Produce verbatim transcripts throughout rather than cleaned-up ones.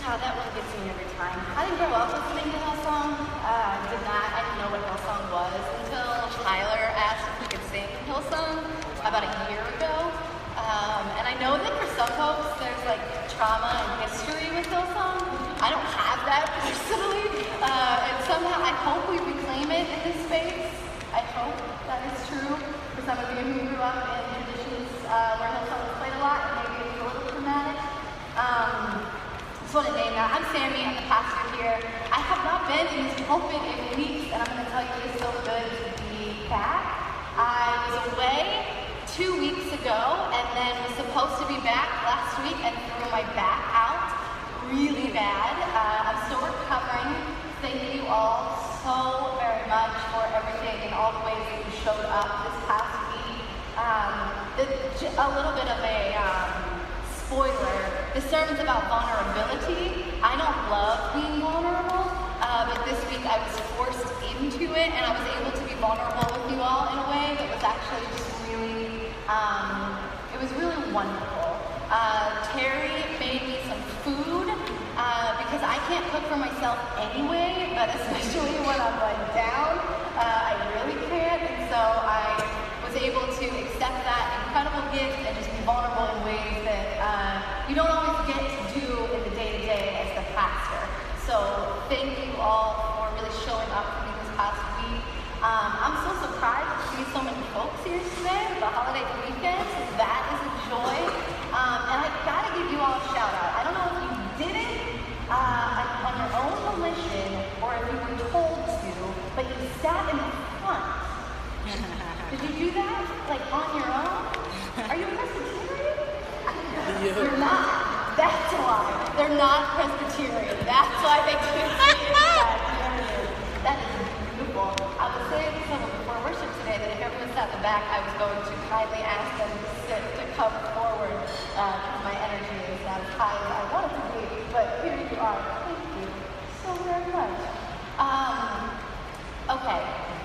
God, that one gets me every time. I didn't grow up listening to Hillsong. Uh, I did not. I didn't know what Hillsong was until Tyler asked if we could sing Hillsong about a year ago. Um, and I know that for some folks, there's like trauma and history with Hillsong. I don't have that personally. Uh, and somehow I hope we reclaim it in this space. I hope that is true for some of you who grew up in traditions uh, where Hillsong was played a lot and maybe it's a little traumatic. Um, I just want to name that. I'm Sammy, I'm the pastor here. I have not been in this pulpit in weeks, and I'm going to tell you it is so good to be back. I was away two weeks ago, and then was supposed to be back last week, and threw my back out really bad. Uh, I'm still recovering. Thank you all so very much for everything and all the ways that you showed up this past week. Um, the, a little bit of a um, spoiler. The sermon's about vulnerability. I don't love being vulnerable, uh, but this week I was forced into it, and I was able to be vulnerable with you all in a way that was actually just really, um, it was really wonderful. Uh, Terry made me some food, uh, because I can't cook for myself anyway, but especially when I'm like down, uh, I really can't, and so I was able to accept that incredible gift and just be vulnerable in ways that uh, you don't always get to do in the day-to-day as the pastor. So thank you all for really showing up for me this past week. Um, I'm so surprised to see so many folks here today with the holiday weekend. That is a joy. Um, and I gotta give you all a shout out. I don't know if you did it uh, on your own volition or if you were told to, but you sat in the front. Did you do that? Like on your own? Are you Presbyterian? Yeah. You're not. That's why. They're not Presbyterian. That's why they couldn't see it. That is beautiful. I was saying to someone before worship today that if everyone sat in the back, I was going to kindly ask them to sit, to come forward, because uh, my energy is not as high as I want it to be. But here you are. Thank you so very much. Um, okay.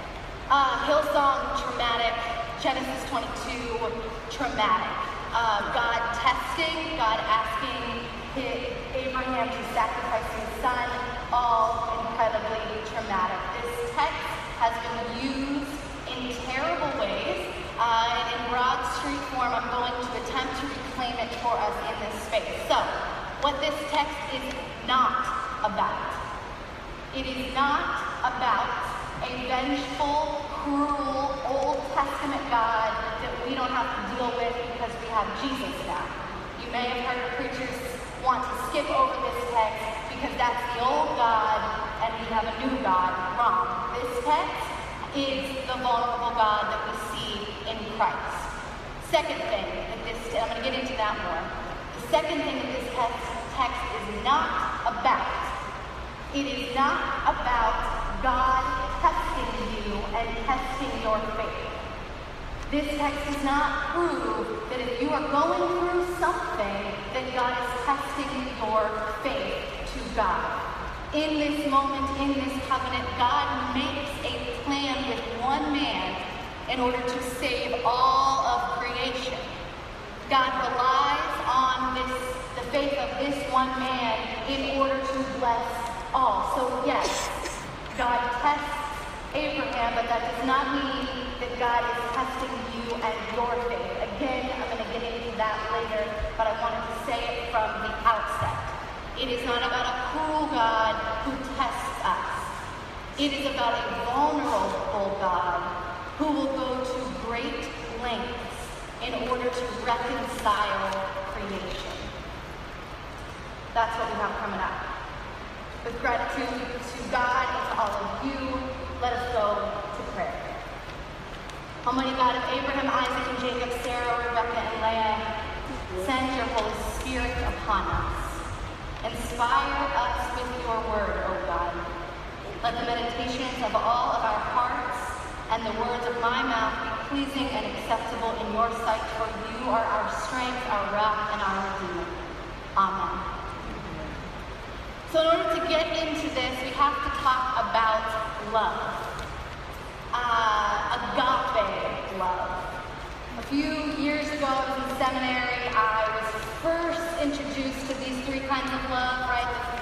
Uh, Hillsong, traumatic. Genesis twenty-two, traumatic. Uh, God testing, God asking his, Abraham to sacrifice his son, all incredibly traumatic. This text has been used in terrible ways, uh, and in broad street form, I'm going to attempt to reclaim it for us in this space. So, what this text is not about. It is not about a vengeful, cruel, Old Testament God that we don't have to deal with because we have Jesus now. You may have heard preachers want to skip over this text because that's the old God and we have a new God. Wrong. This text is the vulnerable God that we see in Christ. Second thing that this, and I'm going to get into that more. The second thing that this text, text is not about, it is not about God testing you and testing your faith. This text does not prove that if you are going through something, that God is testing your faith to God. In this moment, in this covenant, God makes a plan with one man in order to save all of creation. God relies on this, the faith of this one man in order to bless all. So yes, God tests Abraham, but that does not mean that God is testing you and your faith. Again, I'm going to get into that later, but I wanted to say it from the outset. It is not about a cruel God who tests us. It is about a vulnerable God who will go to great lengths in order to reconcile creation. That's what we have coming up. With gratitude to God and to all of you, let us go to prayer. Almighty God of Abraham, Isaac, and Jacob, Sarah, Rebecca, and Leah, send your Holy Spirit upon us. Inspire us with your word, O God. Let the meditations of all of our hearts and the words of my mouth be pleasing and acceptable in your sight, for you are our strength, our rock, and our redeemer. Amen. So in order to get into this, we have to talk about love. Uh, agape love. A few years ago, I was in seminary. I was first introduced to these three kinds of love, right?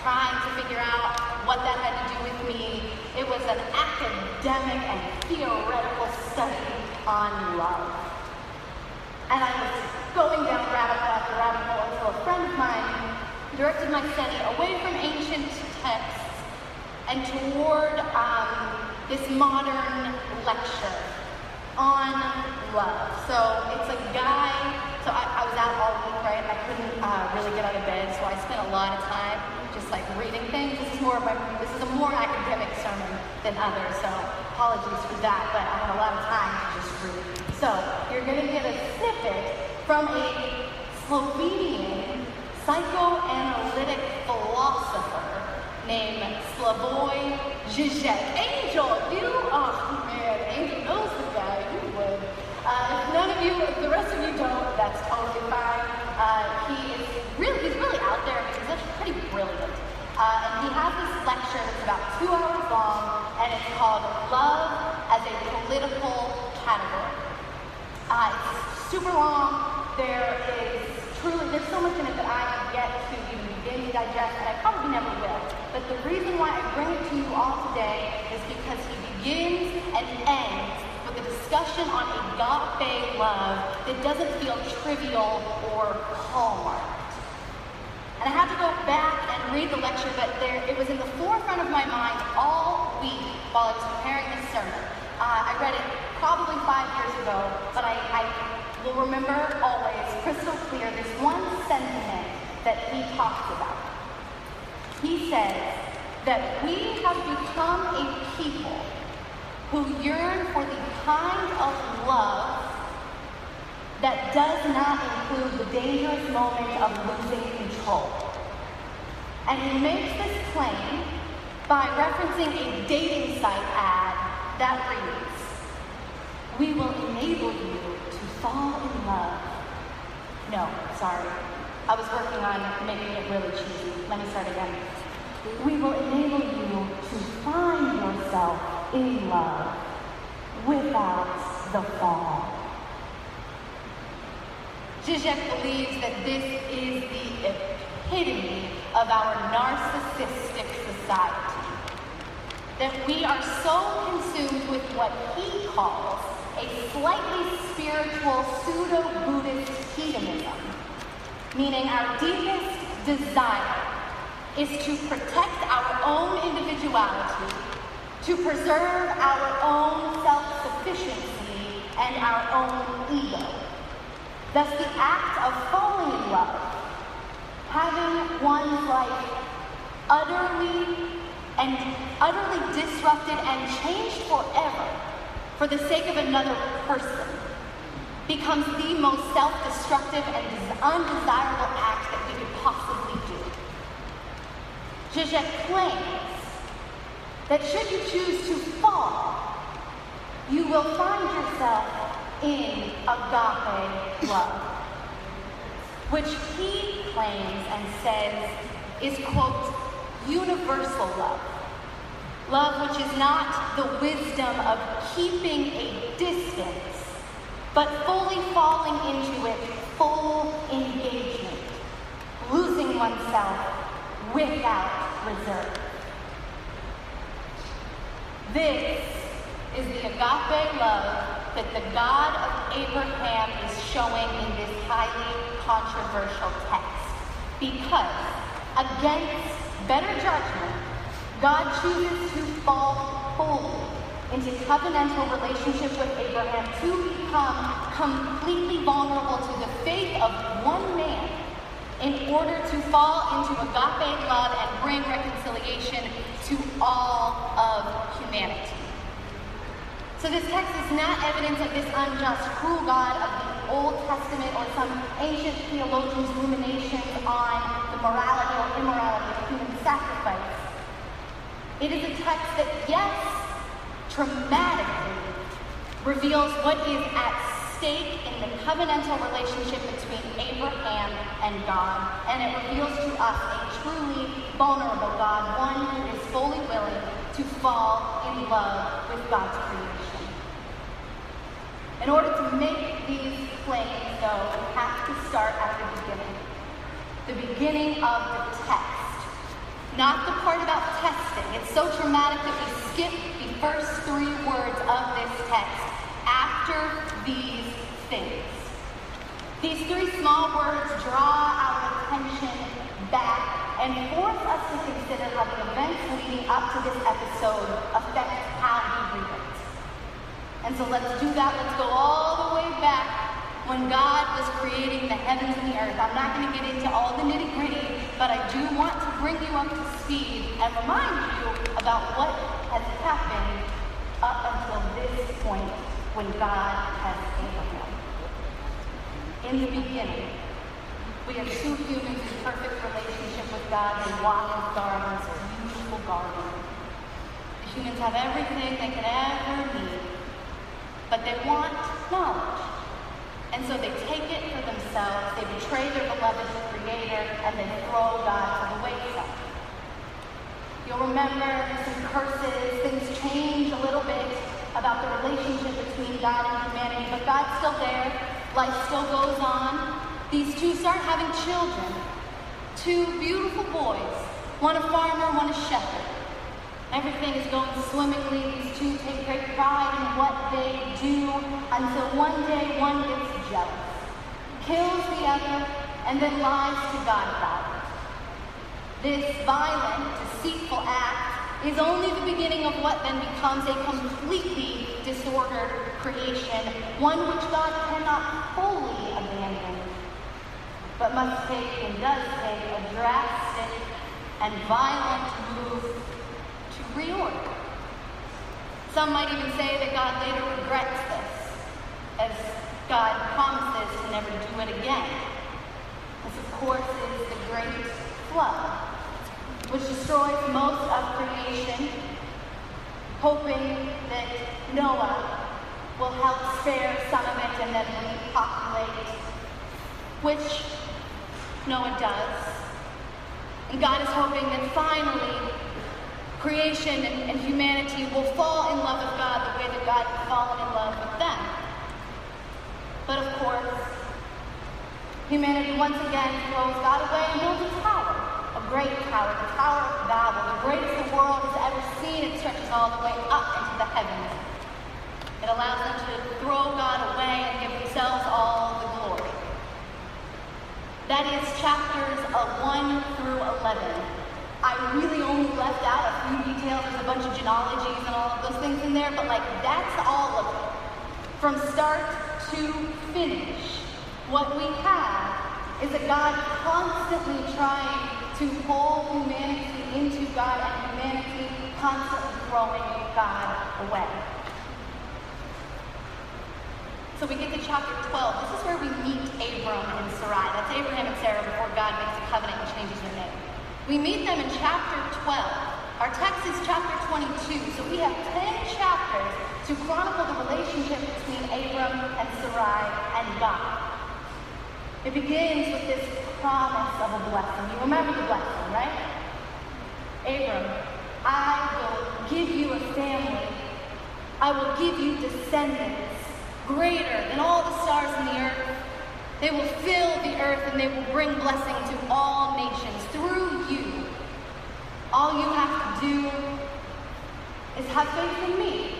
trying to figure out what that had to do with me. It was an academic and theoretical study on love. And I was going down rabbit hole after rabbit hole until a friend of mine directed my study away from ancient texts and toward um, this modern lecture on love. So it's a guy, so I, I was out all week, right? I couldn't uh, really get out of bed, so I spent a lot of time just like reading things. This is more of a, this is a more academic sermon than others, so apologies for that, but I had a lot of time to just read. So you're going to get a snippet from a Slovenian psychoanalytic philosopher named Slavoj Žižek. Angel, you, oh man, Angel knows the guy, you would. Uh, if none of you, if the rest of you don't, that's totally fine. Uh, he is really, he's really out there because he's actually pretty brilliant. Uh, and he has this lecture that's about two hours long, and it's called Love as a Political Category. Uh, it's super long. There is truly, there's so much in it that I have yet to even begin to digest, and I probably never will. But the reason why I bring it to you all today is because he begins and ends with a discussion on agape love that doesn't feel trivial or hallmarked. And I had to go back and read the lecture, but there, it was in the forefront of my mind all week while I was preparing this sermon. Uh, I read it probably five years ago, but I, I will remember always crystal clear this one sentiment that he talks about. He says that we have become a people who yearn for the kind of love that does not include the dangerous moment of losing control. And he makes this claim by referencing a dating site ad that reads, "We will enable you to fall in love." No, sorry. I was working on making it really cheesy. Let me start again. "We will enable you to find yourself in love without the fall." Žižek believes that this is the epitome of our narcissistic society. That we are so consumed with what he calls a slightly spiritual pseudo-Buddhist hedonism, meaning our deepest desire is to protect our own individuality, to preserve our own self-sufficiency and our own ego. Thus, the act of falling in love, having one's life utterly and utterly disrupted and changed forever for the sake of another person, becomes the most self-destructive and undesirable act that we could possibly do. Žižek claims that should you choose to fall, you will find yourself in agape love, which he claims and says is, quote, universal love. Love which is not the wisdom of keeping a distance, but fully falling into it, full engagement, losing oneself without reserve. This is the agape love that the God of Abraham is showing in this highly controversial text. Because, against better judgment, God chooses to fall fully into covenantal relationship with Abraham to become completely vulnerable to the faith of one man in order to fall into agape love and bring reconciliation to all of humanity. So this text is not evidence of this unjust, cruel God of the Old Testament or some ancient theologian's ruminations on the morality or immorality of human sacrifice. It is a text that, yes, dramatically reveals what is at stake in the covenantal relationship between Abraham and God, and it reveals to us a truly vulnerable God, one who is fully willing to fall in love with God's creation. In order to make these claims, though, we have to start at the beginning. The beginning of the text. not the part about testing. It's so dramatic that we skip the first three words of this text. After these things. These three small words draw our attention back and force us to consider how the events leading up to this episode affect how we read it. And so let's do that. Let's go all the way back when God was creating the heavens and the earth. I'm not going to get into all the nitty-gritty, but I do want to bring you up to speed and remind you about what has happened up until this point when God has Abraham. In the beginning, we have two humans in perfect relationship with God. They walk in gardens, a beautiful garden. The humans have everything they could ever need, but they want knowledge. And so they take it for themselves, they betray their beloved Creator, and they throw God to the wayside. You'll remember some curses, things change a little bit about the relationship between God and humanity, but God's still there, life still goes on. These two start having children, two beautiful boys, one a farmer, one a shepherd. Everything is going swimmingly. These two take great pride in what they do until one day one gets jealous, kills the other, and then lies to God about it. This violent, deceitful act is only the beginning of what then becomes a completely disordered creation, one which God cannot fully abandon, but must take and does take a drastic and violent move to reorder. Some might even say that God later regrets this, as God promises to never do it again. This, of course, is the Great Flood, which destroys most of creation, hoping that Noah will help spare some of it and then repopulate, which Noah does. And God is hoping that finally creation and, and humanity will fall in love with God the way that God has fallen in love with them. But of course, humanity once again throws God away and builds a tower, a great tower, the Tower of Babel, the greatest the world has ever seen. It stretches all the way up into the heavens. It allows them to throw God away and give themselves all the glory. That is chapters one through eleven. I really only left out a few details. There's a bunch of genealogies and all of those things in there, but like that's all of it. From start to finish, what we have is a God constantly trying to pull humanity into God and humanity constantly throwing God away. So we get to chapter twelve. This is where we meet Abram and Sarai. That's Abraham and Sarah before God makes a covenant and changes their name. We meet them in chapter twelve. Our text is chapter twenty-two, so we have ten chapters to chronicle the relationship between Abram and Sarai and God. It begins with this promise of a blessing. You remember the blessing, right? Abram, I will give you a family. I will give you descendants greater than all the stars in the earth. They will fill the earth and they will bring blessing to all nations through you. All you have to do is have faith in me.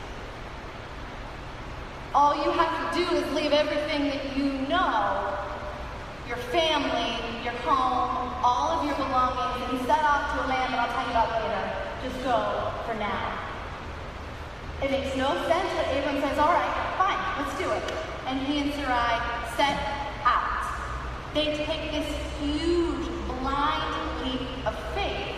All you have to do is leave everything that you know, your family, your home, all of your belongings, and set off to a land that I'll tell you about later. Just go for now. It makes no sense, but Abram says, all right, fine, let's do it. And he and Sarai set out. They take this huge, blind leap of faith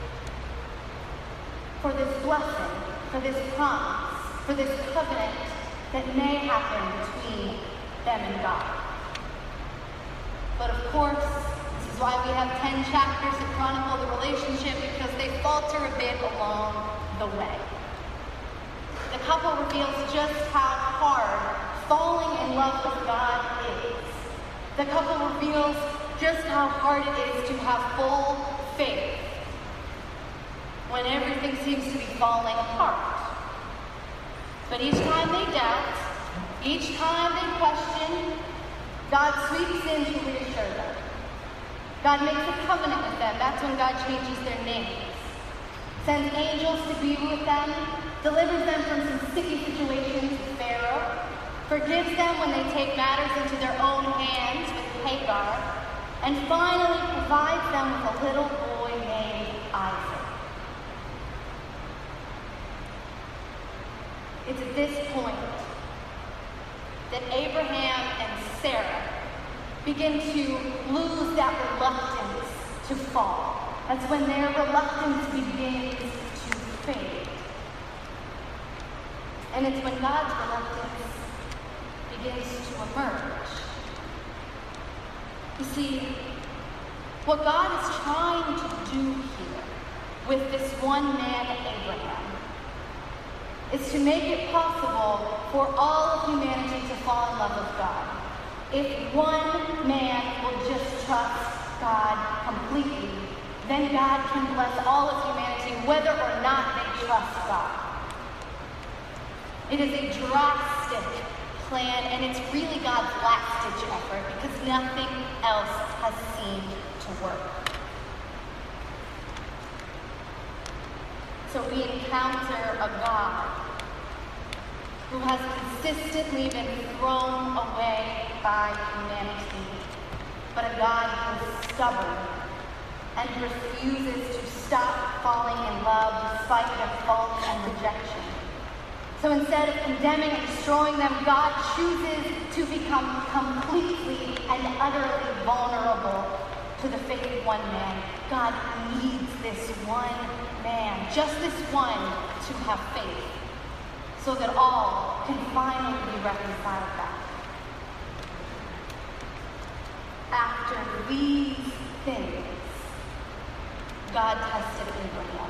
for this blessing, for this promise, for this covenant that may happen between them and God. But of course, this is why we have ten chapters that chronicle the relationship, because they falter a bit along the way. The couple reveals just how hard falling in love with God is. The couple reveals just how hard it is to have full faith when everything seems to be falling apart. But each time they doubt, each time they question, God sweeps in to reassure them. God makes a covenant with them. That's when God changes their names. Sends angels to be with them, delivers them from some sticky situations with Pharaoh, forgives them when they take matters into their own hands with Hagar, and finally provides them with a little boy named Isaac. It's at this point that Abraham and Sarah begin to lose that reluctance to fall. That's when their reluctance begins to fade. And it's when God's reluctance begins to emerge. You see, what God is trying to do here with this one man, Abraham, is to make it possible for all of humanity to fall in love with God. If one man will just trust God completely, then God can bless all of humanity, whether or not they trust God. It is a drastic plan, and it's really God's last-ditch effort because nothing else has seemed to work. So we encounter a God who has consistently been thrown away by humanity, but a God who is stubborn and refuses to stop falling in love despite their faults and rejection. So instead of condemning and destroying them, God chooses to become completely and utterly vulnerable to the faith of one man. God needs this one man, just this one, to have faith, so that all can finally be reconciled back. After these things, God tested Abraham.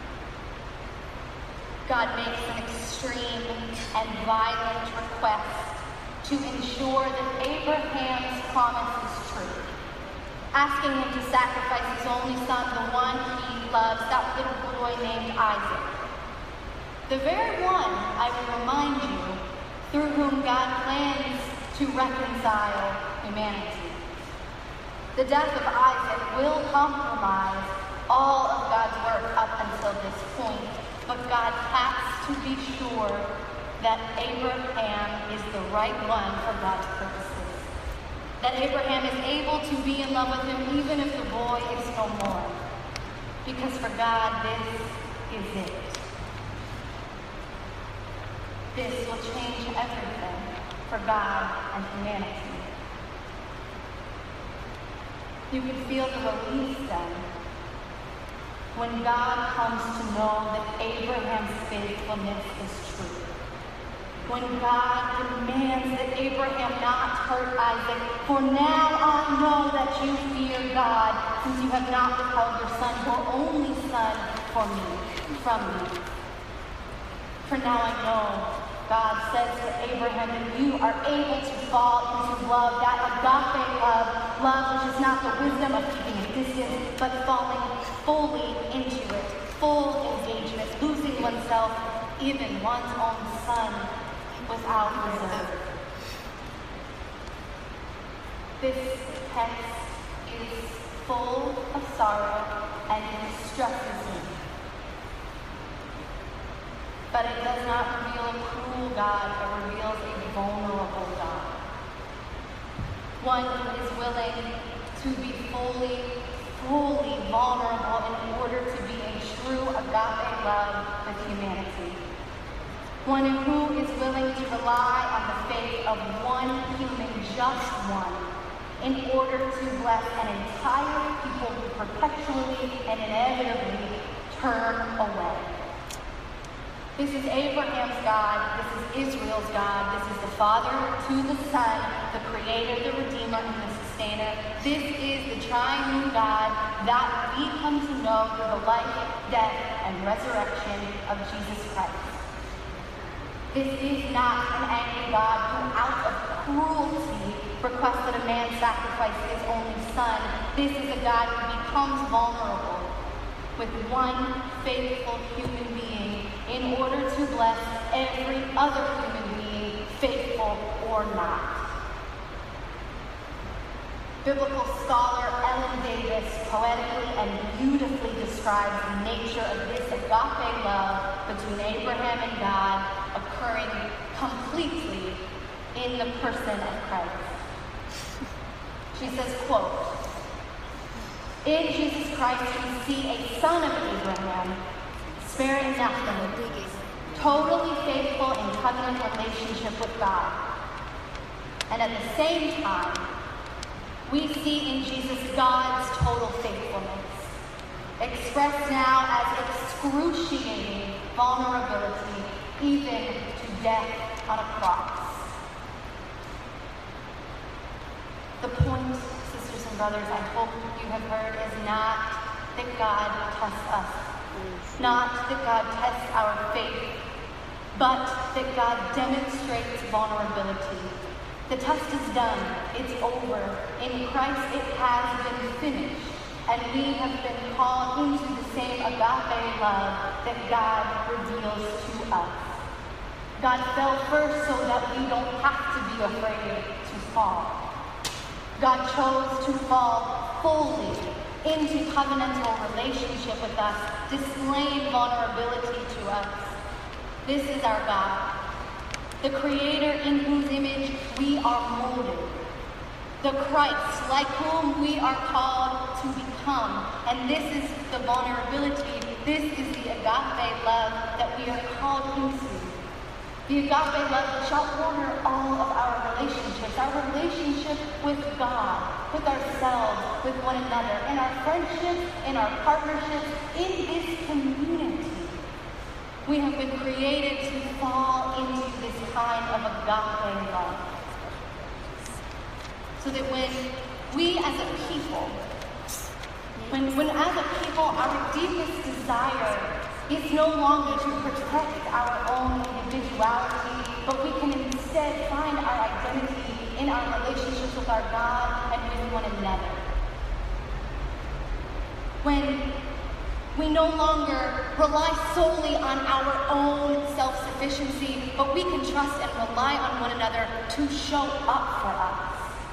God makes an extreme and violent request to ensure that Abraham's promise is true, asking him to sacrifice his only son, the one he loves, that little boy named Isaac. The very one, I will remind you, through whom God plans to reconcile humanity. The death of Isaac will compromise all of God's work up until this point, but God has to be sure that Abraham is the right one for God's purposes. That Abraham is able to be in love with him even if the boy is no more. Because for God, this is it. This will change everything for God and humanity. You can feel the release then when God comes to know that Abraham's faithfulness is true. When God demands that Abraham not hurt Isaac, for now I know that you fear God, since you have not withheld your son, your only son, for me, from me. For now I know, God says to Abraham, that you are able to fall into love, that agape love, love which is not the wisdom of keeping a distance, but falling fully into it, full engagement, losing oneself, even one's own son, without reserve. This text is full of sorrow and it distresses me. But it does not reveal a cruel God, it reveals a vulnerable God. One who is willing to be fully, fully vulnerable in order to be a true agape love with humanity. One who is willing to rely on the faith of one human, just one, in order to bless an entire people who perpetually and inevitably turn away. This is Abraham's God, this is Israel's God, this is the Father to the Son, the Creator, the Redeemer, and the Sustainer. This is the triune God that we come to know through the life, death, and resurrection of Jesus Christ. This is not an angry God who, out of cruelty, requests that a man sacrifice his only son. This is a God who becomes vulnerable with one faithful human being in order to bless every other human being, faithful or not. Biblical scholar Ellen Davis poetically and beautifully describes the nature of this agape love between Abraham and God occurring completely in the person of Christ. She says, quote, "In Jesus Christ we see a son of Abraham, sparing nothing, totally faithful in covenant relationship with God. And at the same time, we see in Jesus God's total faithfulness, expressed now as excruciating vulnerability, even to death on a cross." The point, sisters and brothers, I hope you have heard, is not that God tests us, not that God tests our faith, but that God demonstrates vulnerability. The test is done. It's over. In Christ, it has been finished. And we have been called into the same agape love that God reveals to us. God fell first so that we don't have to be afraid to fall. God chose to fall fully into covenantal relationship with us, displaying vulnerability to us. This is our God, the Creator in whose image we are molded, the Christ like whom we are called to become. And this is the vulnerability, this is the agape love that we are called into. The agape love shall order all of our relationships, our relationship with God, with ourselves, with one another, in our friendships, in our partnerships, in this community. We have been created to fall into this kind of agape love. So that when we as a people, when, when as a people our deepest desire is no longer to protect our own individuality, but we can instead find our identity in our relationships with our God and with one another. When we no longer rely solely on our own self-sufficiency, but we can trust and rely on one another to show up for us.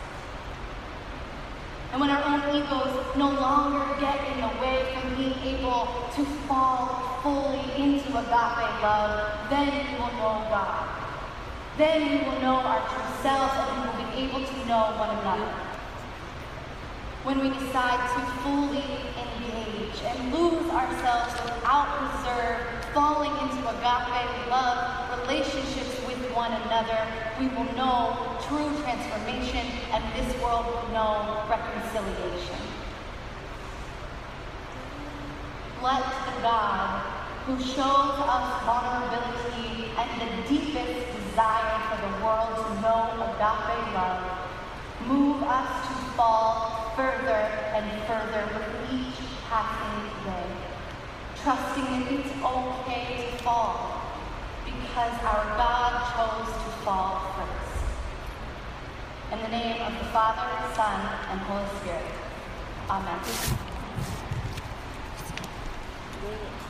And when our own egos no longer get in the way from being able to fall fully into agape love, then we will know God. Then we will know our true selves, and we will be able to know one another. When we decide to fully engage and lose ourselves without reserve, falling into agape love, relationships with one another, we will know true transformation, and this world will know reconciliation. Let the God who shows us vulnerability and the deepest desire for the world to know agape love move us to fall further and further with each passing day, trusting that it's okay to fall because our God chose to fall first. In the name of the Father, Son, and Holy Spirit. Amen.